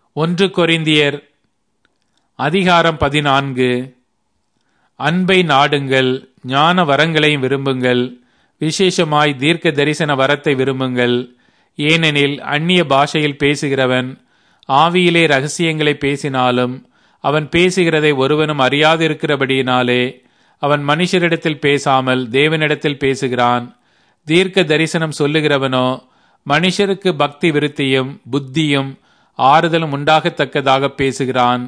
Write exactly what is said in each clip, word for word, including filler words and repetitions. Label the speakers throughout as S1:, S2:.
S1: ஒன்று கொரிந்தியர் அதிகாரம் பதினான்கு. அன்பை நாடுங்கள், ஞான வரங்களையும் விரும்புங்கள், விசேஷமாய் தீர்க்க தரிசன வரத்தை விரும்புங்கள். ஏனெனில் அந்நிய பாஷையில் பேசுகிறவன் ஆவியிலே ரகசியங்களை பேசினாலும் அவன் பேசுகிறதை ஒருவனும் அறியாதிருக்கிறபடியினாலே அவன் மனுஷரிடத்தில் பேசாமல் தேவனிடத்தில் பேசுகிறான். தீர்க்க தரிசனம் சொல்லுகிறவனோ மனுஷருக்கு பக்தி விருத்தியும் புத்தியும் ஆறுதலும் உண்டாகத்தக்கதாக பேசுகிறான்.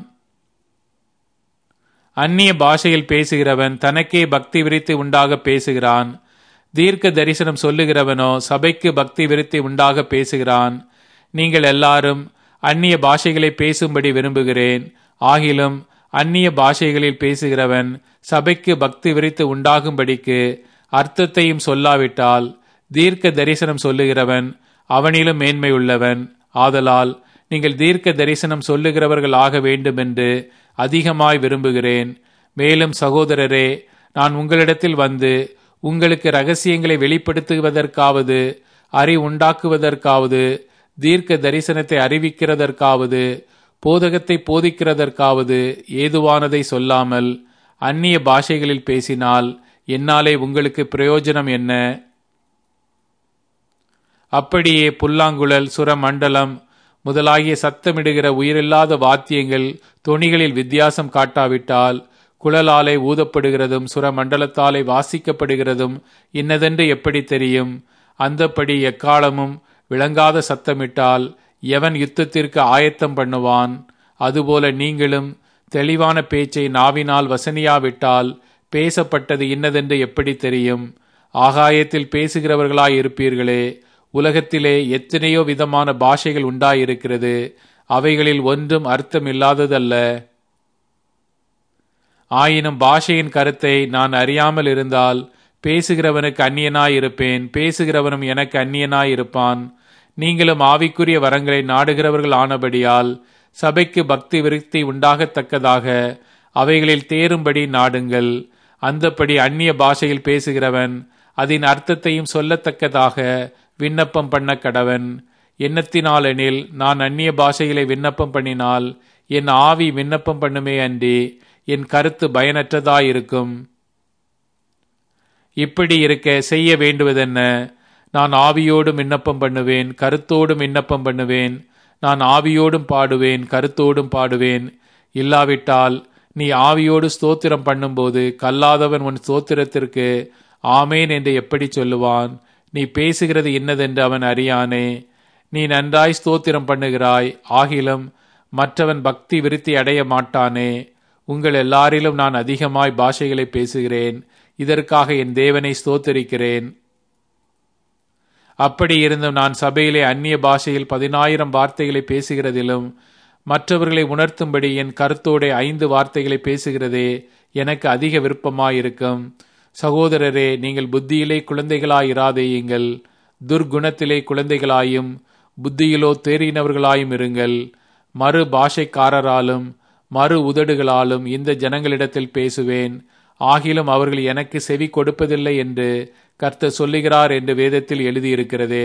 S1: அந்நிய பாஷையில் பேசுகிறவன் தனக்கே பக்தி விருத்தி உண்டாக பேசுகிறான். தீர்க்க தரிசனம் சொல்லுகிறவனோ சபைக்கு பக்தி விருத்தி உண்டாக பேசுகிறான். நீங்கள் எல்லாரும் அந்நிய பாஷைகளை பேசும்படி விரும்புகிறேன். ஆகிலும் அந்நிய பாஷைகளில் பேசுகிறவன் சபைக்கு பக்தி விருத்தி உண்டாகும்படிக்கு அர்த்தத்தையும் சொல்லாவிட்டால் தீர்க்க தரிசனம் சொல்லுகிறவன் அவனிலும் மேன்மையுள்ளவன். ஆதலால் நீங்கள் தீர்க்க தரிசனம் சொல்லுகிறவர்கள் ஆக வேண்டுமென்று அதிகமாய் விரும்புகிறேன். மேலும் சகோதரரே, நான் உங்களிடத்தில் வந்து உங்களுக்கு இரகசியங்களை வெளிப்படுத்துவதற்காவது அறிவுண்டாக்குவதற்காவது தீர்க்க தரிசனத்தை அறிவிக்கிறதற்காவது போதகத்தை போதிக்கிறதற்காவது ஏதுவானதை சொல்லாமல் அந்நிய பாஷைகளில் பேசினால் என்னாலே உங்களுக்கு பிரயோஜனம் என்ன? அப்படியே புல்லாங்குழல், சுரமண்டலம் முதலாகிய சத்தமிடுகிற உயிரில்லாத வாத்தியங்கள் தொனிகளில் வித்தியாசம் காட்டாவிட்டால் குழலாலே ஊதப்படுகிறதும் சுரமண்டலத்தாலே வாசிக்கப்படுகிறதும் இன்னதென்று எப்படி தெரியும்? அந்தப்படி எக்காலமும் விளங்காத சத்தமிட்டால் எவன் யுத்தத்திற்கு ஆயத்தம் பண்ணுவான்? அதுபோல நீங்களும் தெளிவான பேச்சை நாவினால் வசனியாவிட்டால் பேசப்பட்டது இன்னதென்று எப்படி தெரியும்? ஆகாயத்தில் பேசுகிறவர்களாய் இருப்பீர்களே. உலகத்திலே எத்தனையோ விதமான பாஷைகள் உண்டாயிருக்கிறது, அவைகளில் ஒன்றும் அர்த்தம் இல்லாததல்ல. ஆயினும் பாஷையின் கருத்தை நான் அறியாமல் இருந்தால் பேசுகிறவனுக்கு அந்நியனாயிருப்பேன், பேசுகிறவனும் எனக்கு அந்நியனாயிருப்பான். நீங்களும் ஆவிக்குரிய வரங்களை நாடுகிறவர்கள் ஆனபடியால் சபைக்கு பக்தி விருத்தி உண்டாகத்தக்கதாக அவைகளில் தேரும்படி நாடுங்கள். அந்தப்படி அந்நிய பாஷையில் பேசுகிறவன் அதன் அர்த்தத்தையும் சொல்லத்தக்கதாக விண்ணப்பம் பண்ண கடவன். எண்ணத்தினாலெனில் நான் அந்நிய பாஷைகளை விண்ணப்பம் பண்ணினால் என் ஆவி விண்ணப்பம் பண்ணுமே அன்றி என் கருத்து பயனற்றதாயிருக்கும். இப்படி இருக்க செய்ய வேண்டுவதென்ன? நான் ஆவியோடும் விண்ணப்பம் பண்ணுவேன், கருத்தோடும் விண்ணப்பம் பண்ணுவேன். நான் ஆவியோடும் பாடுவேன், கருத்தோடும் பாடுவேன். இல்லாவிட்டால் நீ ஆவியோடு ஸ்தோத்திரம் பண்ணும்போது கல்லாதவன் உன் ஸ்தோத்திரத்திற்கு ஆமேன் என்று எப்படி சொல்லுவான்? நீ பேசுகிறது இன்னதென்று அவன் அறியானே. நீ நன்றாய் ஸ்தோத்திரம் பண்ணுகிறாய், ஆகிலும் மற்றவன் பக்தி விருத்தி அடைய மாட்டானே. உங்கள் எல்லாரிலும் நான் அதிகமாய் பாஷைகளை பேசுகிறேன், இதற்காக என் தேவனை ஸ்தோத்தரிக்கிறேன். அப்படி இருந்தும் நான் சபையிலே அந்நிய பாஷையில் பதினாயிரம் வார்த்தைகளை பேசுகிறதிலும் மற்றவர்களை உணர்த்தும்படி என் கருத்தோட ஐந்து வார்த்தைகளை பேசுகிறதே எனக்கு அதிக விருப்பமாயிருக்கும். சகோதரரே, நீங்கள் புத்தியிலே குழந்தைகளாயிராதேயுங்கள், துர்குணத்திலே குழந்தைகளாயும் புத்தியிலோ தேறினவர்களாயும் இருங்கள். மறு பாஷைக்காரராலும் மறு உதடுகளாலும் இந்த ஜனங்களிடத்தில் பேசுவேன், ஆகிலும் அவர்கள் எனக்கு செவி கொடுப்பதில்லை என்று கர்த்தர் சொல்லுகிறார் என்று வேதத்தில் எழுதியிருக்கிறதே.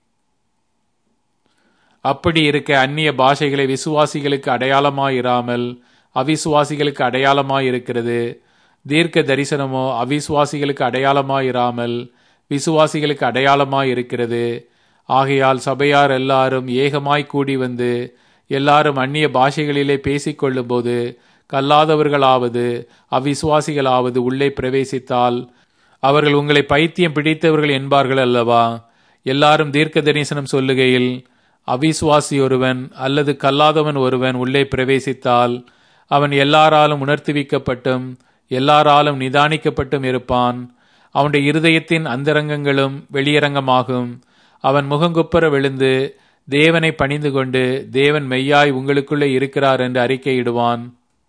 S1: அப்படி இருக்க அந்நிய பாஷைகளை விசுவாசிகளுக்கு அடையாளமாயிராமல் அவிசுவாசிகளுக்கு அடையாளமாயிருக்கிறது. தீர்க்க தரிசனமோ அவிசுவாசிகளுக்கு அடையாளமாயிராமல் விசுவாசிகளுக்கு அடையாளமாயிருக்கிறது. ஆகையால் சபையார் எல்லாரும் ஏகமாய் கூடி வந்து எல்லாரும் அந்நிய பாஷைகளிலே பேசிக்கொள்ளும் போது கல்லாதவர்களாவது அவிசுவாசிகளாவது உள்ளே பிரவேசித்தால் அவர்கள் உங்களை பைத்தியம் பிடித்தவர்கள் என்பார்கள் அல்லவா? எல்லாரும் தீர்க்க தரிசனம் சொல்லுகையில் அவிசுவாசி ஒருவன் அல்லது கல்லாதவன் ஒருவன் உள்ளே பிரவேசித்தால் அவன் எல்லாராலும் உணர்த்துவிக்கப்பட்டும் எல்லாராலும் நிதானிக்கப்பட்டும் இருப்பான். அவனுடைய இருதயத்தின் அந்தரங்கங்களும் வெளியரங்கமாகும். அவன் முகங்குப்புற விழுந்து தேவனை பணிந்து கொண்டு தேவன் மெய்யாய் உங்களுக்குள்ளே இருக்கிறார் என்று அறிக்கையிடுவான்.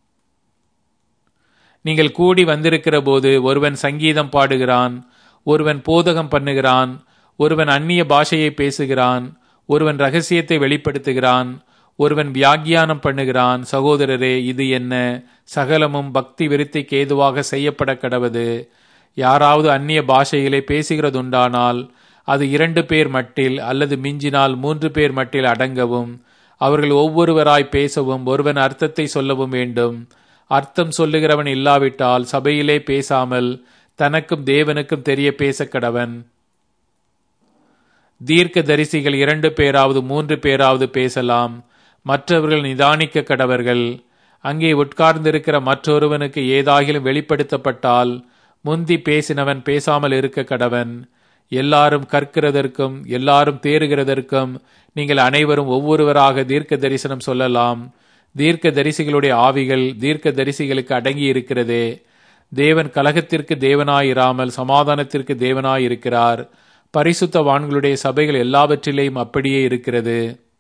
S1: நீங்கள் கூடி வந்திருக்கிற போது ஒருவன் சங்கீதம் பாடுகிறான், ஒருவன் போதகம் பண்ணுகிறான், ஒருவன் அந்நிய பாஷையை பேசுகிறான், ஒருவன் ரகசியத்தை வெளிப்படுத்துகிறான், ஒருவன் வியாக்கியானம் பண்ணுகிறான். சகோதரரே, இது என்ன? சகலமும் பக்தி விருத்திக்கு ஏதுவாக செய்யப்பட கடவது. யாராவது அந்நிய பாஷையிலே பேசுகிறதுண்டானால் அது இரண்டு பேர் மட்டில் அல்லது மிஞ்சினால் மூன்று பேர் மட்டில் அடங்கவும். அவர்கள் ஒவ்வொருவராய் பேசவும் ஒருவன் அர்த்தத்தை சொல்லவும் வேண்டும். அர்த்தம் சொல்லுகிறவன் இல்லாவிட்டால் சபையிலே பேசாமல் தனக்கும் தேவனுக்கும் தெரிய பேச கடவன். தீர்க்க தரிசிகள் இரண்டு பேராவது மூன்று பேராவது பேசலாம், மற்றவர்கள் நிதானிக்க கடவர்கள். அங்கே உட்கார்ந்திருக்கிற மற்றொருவனுக்கு ஏதாகிலும் வெளிப்படுத்தப்பட்டால் முந்தி பேசினவன் பேசாமல் இருக்க கடவன். எல்லாரும் கற்கிறதற்கும் எல்லாரும் தேறுகிறதற்கும் நீங்கள் அனைவரும் ஒவ்வொருவராக தீர்க்க தரிசனம் சொல்லலாம். தீர்க்க தரிசிகளுடைய ஆவிகள் தீர்க்க தரிசிகளுக்கு அடங்கி இருக்கிறதே. தேவன் கலகத்திற்கு தேவனாயிராமல் சமாதானத்திற்கு தேவனாயிருக்கிறார். பரிசுத்தவான்களுடைய சபைகள் எல்லாவற்றிலேயும் அப்படியே இருக்கிறது.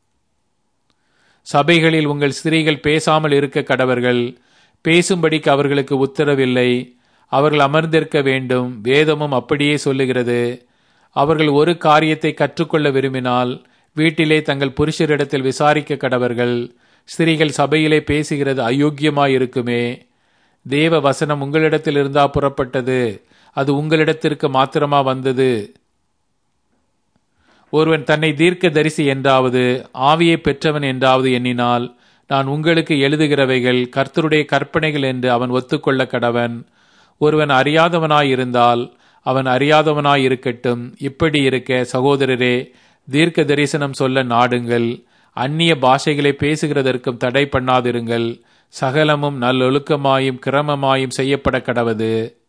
S1: சபைகளில் உங்கள் ஸ்திரீகள் பேசாமல் இருக்க கடவர்கள். பேசும்படிக்கு அவர்களுக்கு உத்தரவில்லை. அவர்கள் அமர்ந்திருக்க வேண்டும். வேதமும் அப்படியே சொல்லுகிறது. அவர்கள் ஒரு காரியத்தை கற்றுக்கொள்ள விரும்பினால் வீட்டிலே தங்கள் புருஷரிடத்தில் விசாரிக்க கடவர்கள். ஸ்திரீகள் சபையிலே பேசுகிறது அயோக்கியமாயிருக்குமே. தேவ வசனம் உங்களிடத்தில் இருந்தா புறப்பட்டது, அது உங்களிடத்திற்கு மாத்திரமா வந்தது? ஒருவன் தன்னை தீர்க்க தரிசி என்றாவது ஆவியை பெற்றவன் என்றாவது எண்ணினால் நான் உங்களுக்கு எழுதுகிறவைகள் கர்த்தருடைய கற்பனைகள் என்று அவன் ஒத்துக்கொள்ள கடவன். ஒருவன் அறியாதவனாயிருந்தால் அவன் அறியாதவனாயிருக்கட்டும். இப்படி இருக்க சகோதரரே, தீர்க்க தரிசனம் சொல்ல நாடுங்கள். அந்நிய பாஷைகளை பேசுகிறதற்கும் தடை பண்ணாதிருங்கள். சகலமும் நல்லொழுக்கமாயும் கிரமமாயும் செய்யப்பட கடவது.